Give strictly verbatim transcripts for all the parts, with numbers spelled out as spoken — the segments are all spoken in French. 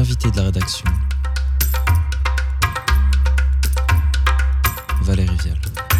L'invité de la rédaction, Valérie Vial.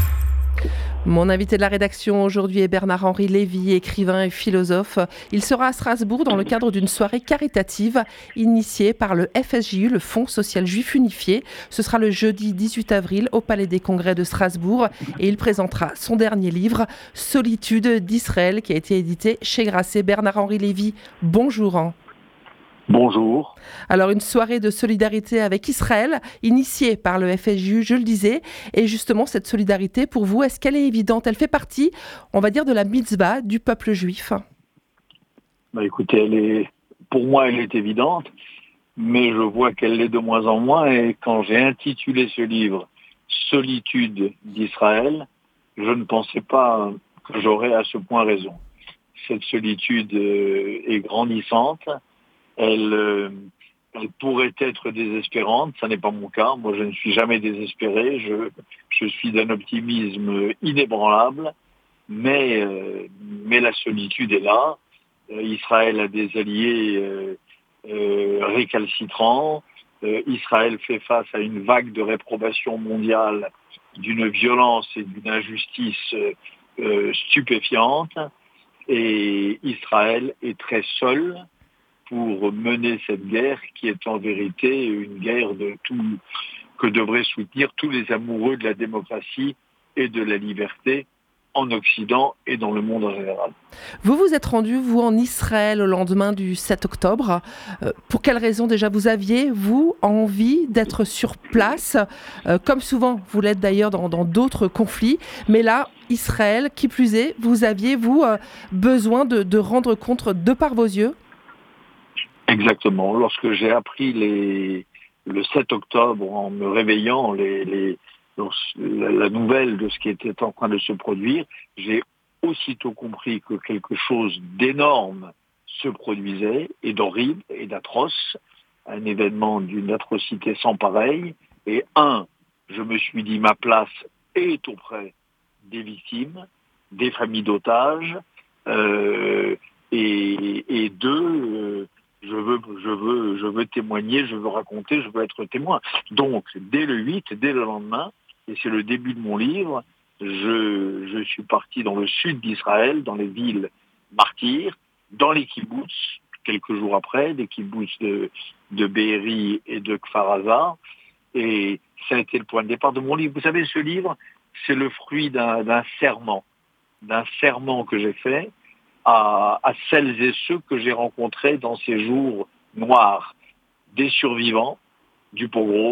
Mon invité de la rédaction aujourd'hui est Bernard-Henri Lévy, écrivain et philosophe. Il sera à Strasbourg dans le cadre d'une soirée caritative initiée par le F S J U, le Fonds social juif unifié. Ce sera le jeudi dix-huit avril au Palais des Congrès de Strasbourg et il présentera son dernier livre, Solitude d'Israël, qui a été édité chez Grasset. Bernard-Henri Lévy, bonjour. Bonjour. Alors une soirée de solidarité avec Israël, initiée par le F S J U, je le disais, et justement cette solidarité pour vous, est-ce qu'elle est évidente? Elle fait partie, on va dire, de la mitzvah du peuple juif? Bah écoutez, elle est, pour moi elle est évidente, mais je vois qu'elle l'est de moins en moins, et quand j'ai intitulé ce livre « Solitude d'Israël », je ne pensais pas que j'aurais à ce point raison. Cette solitude est grandissante. Elle, euh, elle pourrait être désespérante, ça n'est pas mon cas. Moi, je ne suis jamais désespéré. Je, je suis d'un optimisme inébranlable, mais, euh, mais la solitude est là. Euh, Israël a des alliés euh, euh, récalcitrants. Euh, Israël fait face à une vague de réprobation mondiale, d'une violence et d'une injustice euh, stupéfiante. Et Israël est très seul pour mener cette guerre qui est en vérité une guerre de tout, que devraient soutenir tous les amoureux de la démocratie et de la liberté en Occident et dans le monde en général. Vous vous êtes rendu, vous, en Israël au lendemain du sept octobre. Euh, pour quelle raison déjà vous aviez, vous, envie d'être sur place, euh, comme souvent vous l'êtes d'ailleurs dans, dans d'autres conflits, mais là, Israël, qui plus est, vous aviez, vous, euh, besoin de, de rendre compte de par vos yeux? Exactement. Lorsque j'ai appris les, le sept octobre, en me réveillant, les, les, la, la nouvelle de ce qui était en train de se produire, j'ai aussitôt compris que quelque chose d'énorme se produisait, et d'horrible, et d'atroce, un événement d'une atrocité sans pareil. Et un, je me suis dit, ma place est auprès des victimes, des familles d'otages, euh, et, et deux, euh, Je veux, je veux, je veux témoigner, je veux raconter, je veux être témoin. Donc, dès le huit, dès le lendemain, et c'est le début de mon livre, je, je suis parti dans le sud d'Israël, dans les villes martyres, dans les kibboutz, quelques jours après, des kibboutz de, de Be'eri et de Kfar Aza, et ça a été le point de départ de mon livre. Vous savez, ce livre, c'est le fruit d'un, d'un serment, d'un serment que j'ai fait, À, à celles et ceux que j'ai rencontrés dans ces jours noirs, des survivants du pogrom,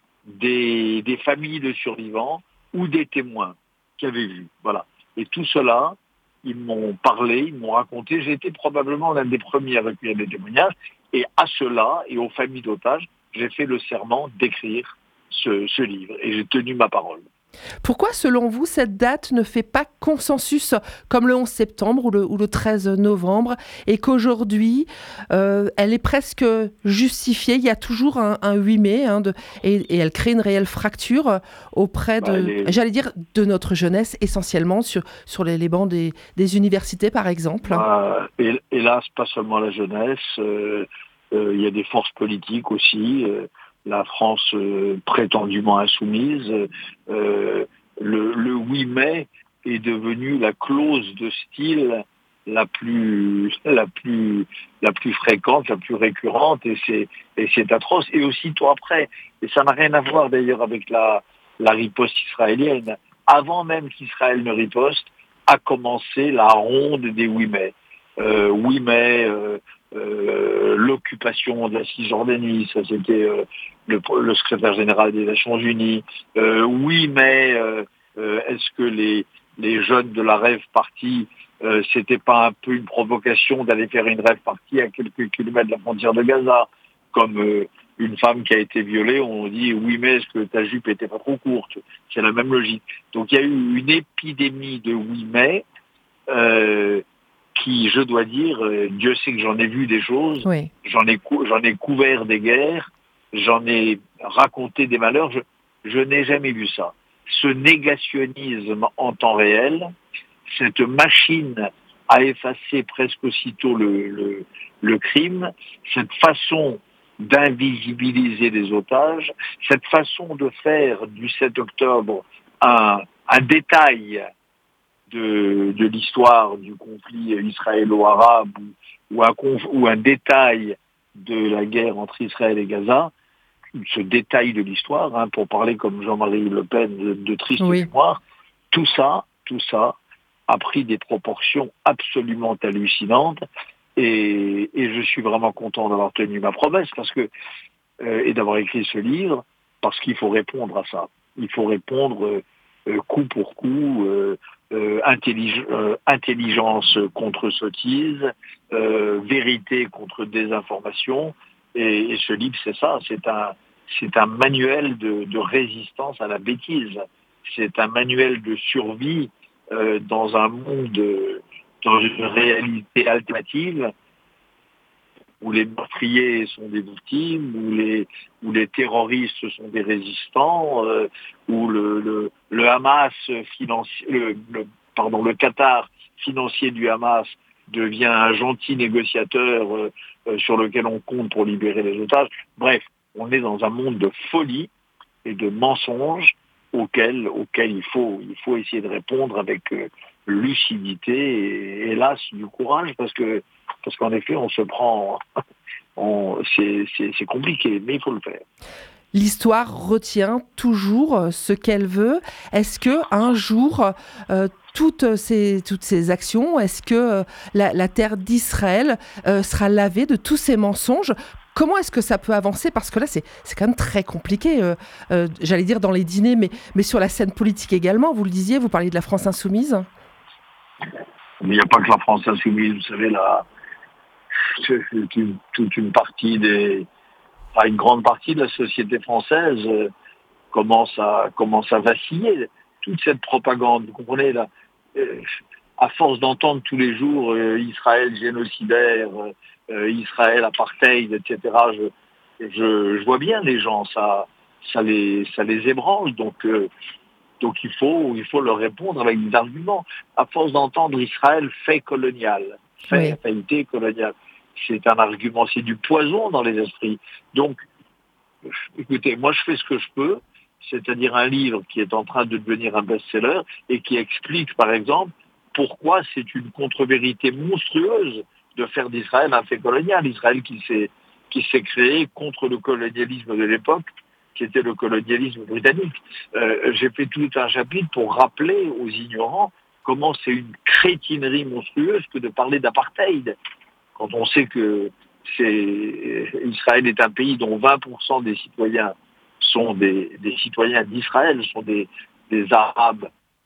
des, des familles de survivants ou des témoins qui avaient vu. Voilà. Et tout cela, ils m'ont parlé, ils m'ont raconté. J'ai été probablement l'un des premiers à recueillir des témoignages. Et à cela et aux familles d'otages, j'ai fait le serment d'écrire ce, ce livre. Et j'ai tenu ma parole. Pourquoi, selon vous, cette date ne fait pas consensus comme le onze septembre ou le, ou le treize novembre, et qu'aujourd'hui, euh, elle est presque justifiée? Il y a toujours un, un huit mai, hein, de, et, et elle crée une réelle fracture auprès de, bah, est... j'allais dire, de notre jeunesse, essentiellement sur, sur les, les bancs des, des universités, par exemple. Bah, hélas, pas seulement la jeunesse, euh, euh, il y a des forces politiques aussi. Euh, la France euh, prétendument insoumise, euh, le, le huit mai est devenu la clause de style la plus, la plus, la plus fréquente, la plus récurrente, et c'est, et c'est atroce. Et aussitôt après, et ça n'a rien à voir d'ailleurs avec la, la riposte israélienne, avant même qu'Israël ne riposte, a commencé la ronde des huit mai. Euh, huit mai, euh, euh, l'occupation de la Cisjordanie, ça c'était euh, le, le secrétaire général des Nations Unies. Euh, huit mai, euh, euh, est-ce que les, les jeunes de la rêve partie, euh, c'était pas un peu une provocation d'aller faire une rêve partie à quelques kilomètres de la frontière de Gaza, comme euh, une femme qui a été violée, on dit oui mais est-ce que ta jupe était pas trop courte? C'est la même logique. Donc il y a eu une épidémie de huit mai. Euh, qui, je dois dire, euh, Dieu sait que j'en ai vu des choses, oui. j'en ai, cou- j'en ai couvert des guerres, j'en ai raconté des malheurs, je, je n'ai jamais vu ça. Ce négationnisme en temps réel, cette machine à effacer presque aussitôt le, le, le crime, cette façon d'invisibiliser les otages, cette façon de faire du sept octobre un, un détail de, de l'histoire du conflit israélo-arabe ou, ou, un, ou un détail de la guerre entre Israël et Gaza, ce détail de l'histoire, hein, pour parler comme Jean-Marie Le Pen de, de triste Oui. mémoire, tout ça, tout ça a pris des proportions absolument hallucinantes et, et je suis vraiment content d'avoir tenu ma promesse parce que euh, et d'avoir écrit ce livre parce qu'il faut répondre à ça. Il faut répondre euh, euh, coup pour coup, euh, euh, intellig- euh, intelligence contre sottise, euh, vérité contre désinformation. Et, et ce livre, c'est ça, c'est un, c'est un manuel de, de résistance à la bêtise. C'est un manuel de survie euh, dans un monde, euh, dans une réalité alternative où les meurtriers sont des victimes, où les, où les terroristes sont des résistants, euh, où le, le, le Hamas financier, le, le, pardon, le Qatar financier du Hamas devient un gentil négociateur euh, euh, sur lequel on compte pour libérer les otages. Bref, on est dans un monde de folie et de mensonges auxquels, auxquels il faut, il faut essayer de répondre avec euh, lucidité et, hélas, du courage, parce que parce qu'en effet, on se prend, on, c'est, c'est, c'est compliqué, mais il faut le faire. L'histoire retient toujours ce qu'elle veut. Est-ce que un jour, euh, toutes ces toutes ces actions, est-ce que euh, la, la terre d'Israël euh, sera lavée de tous ces mensonges? Comment est-ce que ça peut avancer? Parce que là, c'est, c'est quand même très compliqué, euh, euh, j'allais dire dans les dîners, mais, mais sur la scène politique également. Vous le disiez, vous parliez de la France insoumise. Il n'y a pas que la France insoumise, vous savez, là, c'est une, toute une partie des, enfin, une grande partie de la société française euh, commence à commence à vaciller. Toute cette propagande, vous comprenez là, euh, à force d'entendre tous les jours euh, Israël génocidaire, euh, Israël apartheid, et cetera. Je, je, je vois bien les gens, ça, ça les, ça les ébranche. Donc, euh, donc il faut, il faut leur répondre avec des arguments. À force d'entendre Israël fait colonial, fait, Oui. fait été colonial, c'est un argument, c'est du poison dans les esprits. Donc, écoutez, moi je fais ce que je peux, c'est-à-dire un livre qui est en train de devenir un best-seller et qui explique, par exemple, pourquoi c'est une contre-vérité monstrueuse de faire d'Israël un fait colonial. Israël qui s'est, qui s'est créé contre le colonialisme de l'époque, qui était le colonialisme britannique. Euh, j'ai fait tout un chapitre pour rappeler aux ignorants comment c'est une crétinerie monstrueuse que de parler d'apartheid. Quand on sait que c'est, Israël est un pays dont vingt pour cent des citoyens sont des, des citoyens d'Israël, sont des, des Arabes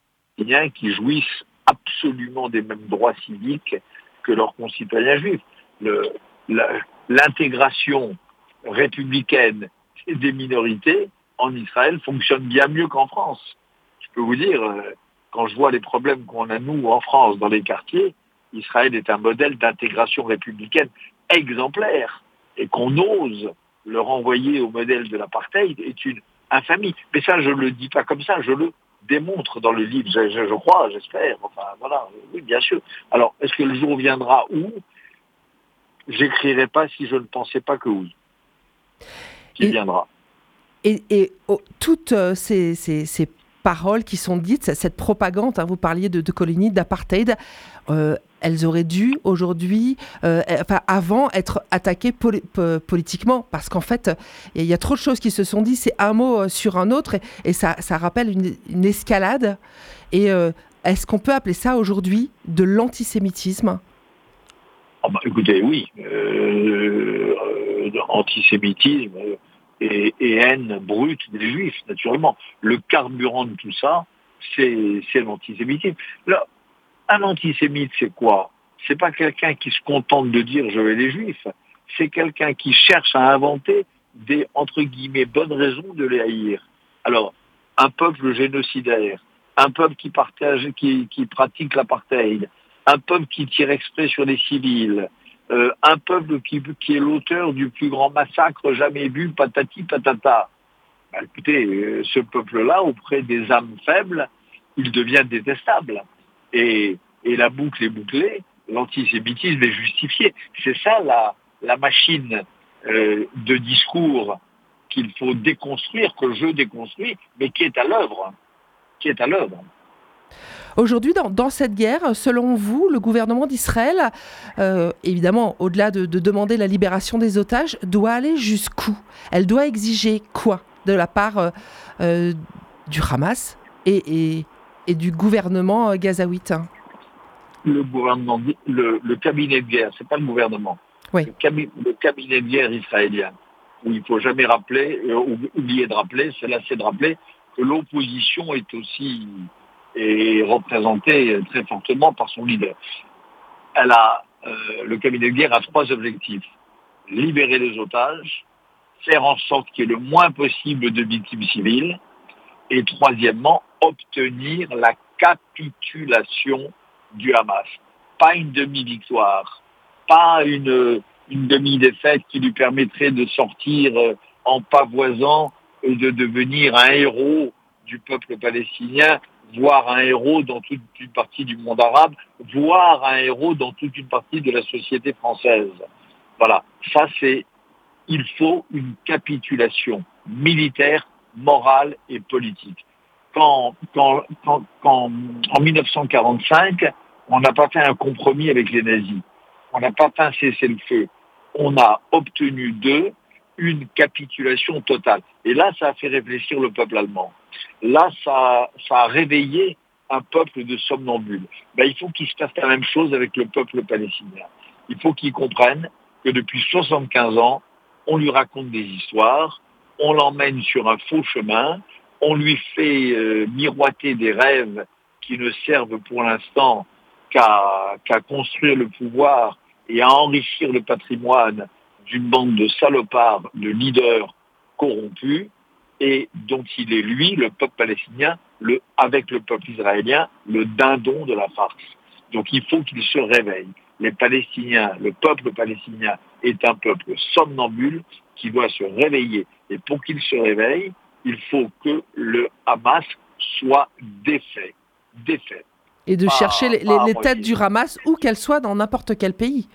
qui jouissent absolument des mêmes droits civiques que leurs concitoyens juifs. Le, la, l'intégration républicaine des minorités en Israël fonctionne bien mieux qu'en France. Je peux vous dire, quand je vois les problèmes qu'on a nous en France dans les quartiers, Israël est un modèle d'intégration républicaine exemplaire et qu'on ose le renvoyer au modèle de l'apartheid est une infamie. Mais ça, je ne le dis pas comme ça, je le démontre dans le livre, je, je, je crois, j'espère. Enfin, voilà, oui, bien sûr. Alors, est-ce que le jour viendra où? J'écrirai pas si je ne pensais pas que oui. Qui et, viendra. Et, et oh, toutes euh, ces, ces, ces paroles qui sont dites, cette propagande, hein, vous parliez de, de colonie, d'apartheid, euh, elles auraient dû aujourd'hui, euh, enfin avant, être attaquées poli- po- politiquement, parce qu'en fait, il y a trop de choses qui se sont dites, c'est un mot sur un autre, et, et ça, ça rappelle une, une escalade. Et euh, est-ce qu'on peut appeler ça aujourd'hui de l'antisémitisme? Oh bah, écoutez, oui, euh, euh, antisémitisme et, et haine brute des Juifs, naturellement. Le carburant de tout ça, c'est, c'est l'antisémitisme. Là, un antisémite, c'est quoi? C'est pas quelqu'un qui se contente de dire je vais les Juifs. C'est quelqu'un qui cherche à inventer des, entre guillemets, bonnes raisons de les haïr. Alors, un peuple génocidaire, un peuple qui partage, qui, qui pratique l'apartheid, un peuple qui tire exprès sur les civils, euh, un peuple qui, qui est l'auteur du plus grand massacre jamais vu, patati patata. Ben, écoutez, euh, ce peuple-là, auprès des âmes faibles, il devient détestable. Et, et la boucle est bouclée, l'antisémitisme est justifié. C'est ça la, la machine euh, de discours qu'il faut déconstruire, que je déconstruis, mais qui est à l'œuvre, qui est à l'œuvre. Aujourd'hui, dans, dans cette guerre, selon vous, le gouvernement d'Israël, euh, évidemment, au-delà de, de demander la libération des otages, doit aller jusqu'où? Elle doit exiger quoi de la part euh, euh, du Hamas et, et, et du gouvernement euh, gazaouite? Le gouvernement, le, le cabinet de guerre, c'est pas le gouvernement, oui. le, cabi, le cabinet de guerre israélien, où il faut jamais rappeler, euh, oublier de rappeler, c'est là c'est de rappeler que l'opposition est aussi est représentée très fortement par son leader. Elle a, euh, le cabinet de guerre a trois objectifs: libérer les otages, faire en sorte qu'il y ait le moins possible de victimes civiles, et troisièmement, obtenir la capitulation du Hamas. Pas une demi-victoire, pas une, une demi-défaite qui lui permettrait de sortir en pavoisant et de devenir un héros du peuple palestinien, voire un héros dans toute une partie du monde arabe, voire un héros dans toute une partie de la société française. Voilà, ça c'est, il faut une capitulation militaire, morale et politique. Quand, quand, quand, quand en mille neuf cent quarante-cinq, on n'a pas fait un compromis avec les nazis, on n'a pas fait un cessez-le-feu, on a obtenu d'eux une capitulation totale. Et là, ça a fait réfléchir le peuple allemand. Là, ça, ça a réveillé un peuple de somnambules. Ben, il faut qu'il se passe la même chose avec le peuple palestinien. Il faut qu'ils comprennent que depuis soixante-quinze ans, on lui raconte des histoires, on l'emmène sur un faux chemin, on lui fait euh, miroiter des rêves qui ne servent pour l'instant qu'à, qu'à construire le pouvoir et à enrichir le patrimoine d'une bande de salopards, de leaders corrompus, et dont il est, lui, le peuple palestinien, le, avec le peuple israélien, le dindon de la farce. Donc il faut qu'il se réveille. Les Palestiniens, le peuple palestinien est un peuple somnambule qui doit se réveiller. Et pour qu'il se réveille, il faut que le Hamas soit défait. Défait. Et de pas, chercher les, les, les têtes du Hamas, où qu'elles soient, dans n'importe quel pays.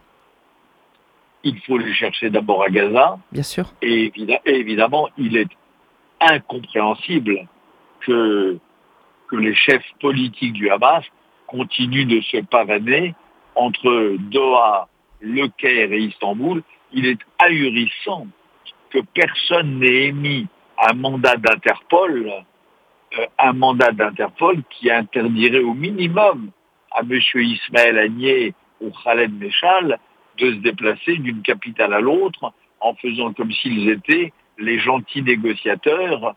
Il faut les chercher d'abord à Gaza. Bien sûr. Et, et évidemment, il est incompréhensible que, que les chefs politiques du Hamas continuent de se pavaner entre Doha, Le Caire et Istanbul. Il est ahurissant que personne n'ait émis un mandat d'Interpol, euh, un mandat d'Interpol qui interdirait au minimum à M. Ismaël Haniyeh ou Khaled Meshal de se déplacer d'une capitale à l'autre en faisant comme s'ils étaient les gentils négociateurs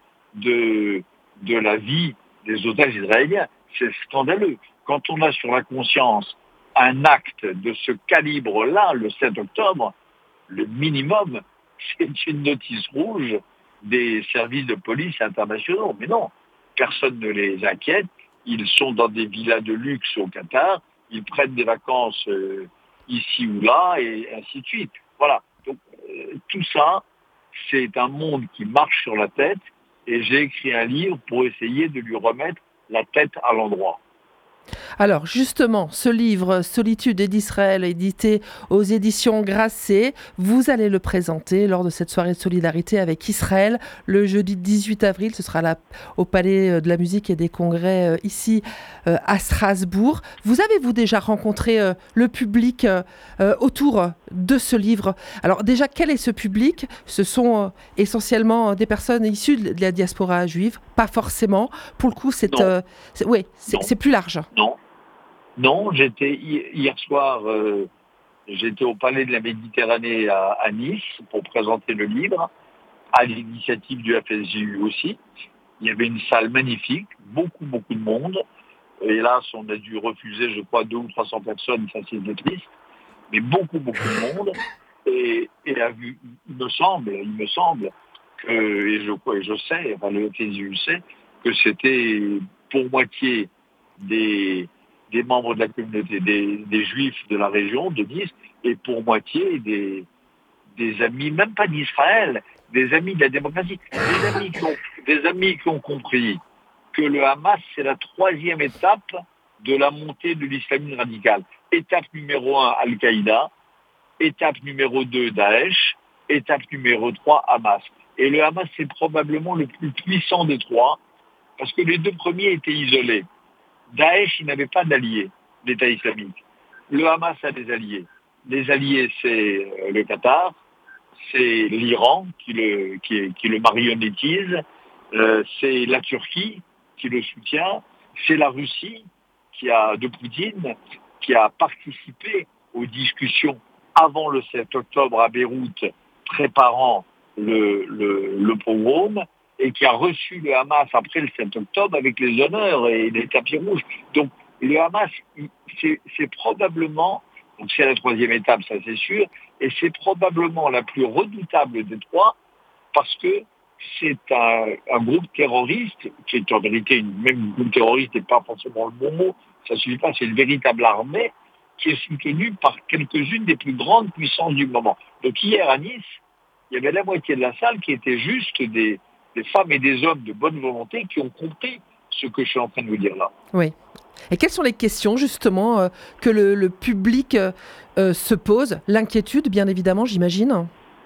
de, de la vie des otages israéliens. C'est scandaleux. Quand on a sur la conscience un acte de ce calibre-là, le sept octobre, le minimum, c'est une notice rouge des services de police internationaux. Mais non, personne ne les inquiète. Ils sont dans des villas de luxe au Qatar, ils prennent des vacances euh, ici ou là, et ainsi de suite. Voilà. Donc, euh, tout ça, c'est un monde qui marche sur la tête, et j'ai écrit un livre pour essayer de lui remettre la tête à l'endroit. Alors justement, ce livre, Solitude et d'Israël, édité aux éditions Grasset, vous allez le présenter lors de cette soirée de solidarité avec Israël, le jeudi dix-huit avril. Ce sera là, au Palais de la Musique et des Congrès, euh, ici euh, à Strasbourg. Vous avez-vous déjà rencontré euh, le public euh, autour de ce livre? Alors déjà, quel est ce public? Ce sont euh, essentiellement des personnes issues de la diaspora juive? Pas forcément. Pour le coup, c'est, euh, c'est, ouais, c'est, c'est plus large. Non. Non, j'étais hier soir, euh, j'étais au Palais de la Méditerranée à, à Nice pour présenter le livre, à l'initiative du F S J U aussi. Il y avait une salle magnifique, beaucoup, beaucoup de monde. Hélas, on a dû refuser, je crois, deux ou trois cents personnes, ça c'est triste, mais beaucoup, beaucoup de monde. Et, et il me semble, il me semble que, et je, et je sais, enfin le F S J U sait, que c'était pour moitié des des membres de la communauté, des, des juifs de la région de Nice, et pour moitié des, des amis, même pas d'Israël, des amis de la démocratie, des amis qui ont, des amis qui ont compris que le Hamas, c'est la troisième étape de la montée de l'islamisme radical. Étape numéro un, Al-Qaïda. Étape numéro deux, Daesh. étape numéro trois, Hamas. Et le Hamas, c'est probablement le plus puissant des trois, parce que les deux premiers étaient isolés. Daesh, il n'avait pas d'alliés, l'État islamique. Le Hamas a des alliés. Les alliés, c'est le Qatar, c'est l'Iran qui le, qui, qui le marionnettise, euh, c'est la Turquie qui le soutient, c'est la Russie qui a, de Poutine, qui a participé aux discussions avant le sept octobre à Beyrouth, préparant le, le, le pogrom, et qui a reçu le Hamas après le sept octobre avec les honneurs et les tapis rouges. Donc le Hamas, c'est, c'est probablement, donc c'est la troisième étape, ça c'est sûr, et c'est probablement la plus redoutable des trois, parce que c'est un, un groupe terroriste, qui est en vérité, une, même groupe terroriste n'est pas forcément le bon mot, ça ne suffit pas, c'est une véritable armée, qui est soutenue par quelques-unes des plus grandes puissances du moment. Donc hier à Nice, il y avait la moitié de la salle qui était juste des, des femmes et des hommes de bonne volonté qui ont compris ce que je suis en train de vous dire là. Oui. Et quelles sont les questions justement euh, que le, le public euh, euh, se pose? L'inquiétude, bien évidemment, j'imagine.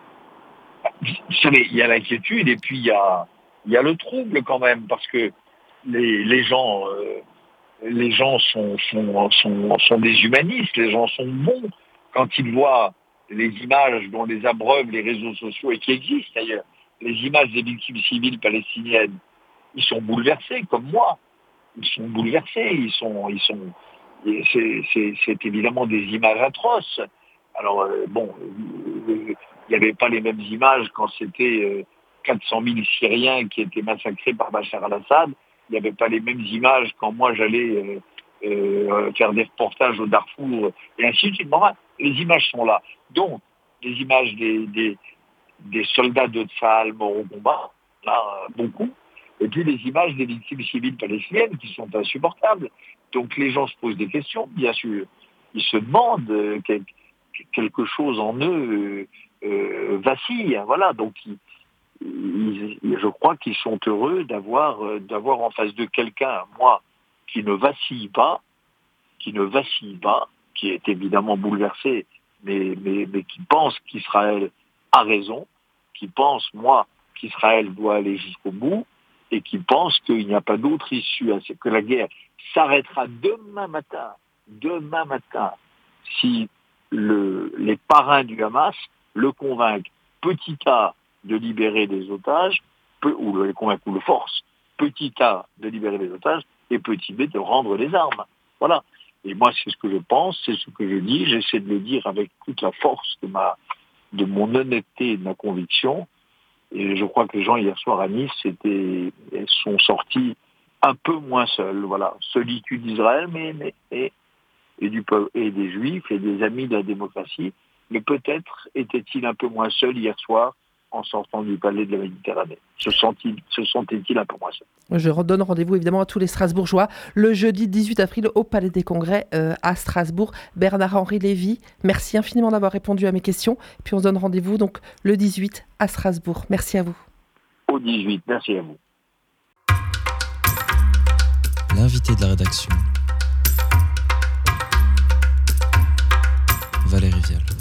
Vous savez, il y a l'inquiétude et puis il y a, il y a le trouble quand même, parce que les, les gens, euh, les gens sont, sont, sont, sont des humanistes, les gens sont bons quand ils voient les images dont les abreuvent les réseaux sociaux et qui existent d'ailleurs, les images des victimes civiles palestiniennes. Ils sont bouleversés comme moi. Ils sont bouleversés, ils sont, ils sont, c'est, c'est, c'est évidemment des images atroces. Alors euh, bon, euh, il n'y avait pas les mêmes images quand c'était euh, quatre cent mille Syriens qui étaient massacrés par Bachar al-Assad. Il n'y avait pas les mêmes images quand moi j'allais euh, euh, faire des reportages au Darfour et ainsi de suite. Bon, les images sont là. Donc, les images des, des, des soldats de Tsahal morts au combat, là, beaucoup. Et puis les images des victimes civiles palestiniennes qui sont insupportables. Donc les gens se posent des questions, bien sûr. Ils se demandent euh, que, quelque chose en eux euh, euh, vacille. Voilà. Donc ils, ils, je crois qu'ils sont heureux d'avoir, euh, d'avoir en face de quelqu'un, moi, qui ne vacille pas, qui ne vacille pas, qui est évidemment bouleversé, mais, mais, mais qui pense qu'Israël a raison, qui pense, moi, qu'Israël doit aller jusqu'au bout, et qui pense qu'il n'y a pas d'autre issue, c'est que la guerre s'arrêtera demain matin, demain matin, si le, les parrains du Hamas le convainquent petit A de libérer des otages, peu, ou les convainquent ou le force, petit A de libérer des otages, et petit B de rendre les armes. Voilà. Et moi, c'est ce que je pense, c'est ce que je dis, j'essaie de le dire avec toute la force de ma, de mon honnêteté et de ma conviction. Et je crois que les gens hier soir à Nice étaient, sont sortis un peu moins seuls. Voilà, solitude d'Israël, mais, mais et, et du peuple et des Juifs et des amis de la démocratie. Mais peut-être était-il un peu moins seul hier soir en sortant du palais de la Méditerranée. Se, sent-il, se sentait-il un peu moins seul. Je redonne rendez-vous évidemment à tous les Strasbourgeois le jeudi dix-huit avril au Palais des Congrès euh, à Strasbourg. Bernard-Henri Lévy, merci infiniment d'avoir répondu à mes questions. Puis on se donne rendez-vous donc le dix-huit à Strasbourg. Merci à vous. Au dix-huit, merci à vous. L'invité de la rédaction, Valérie Vial.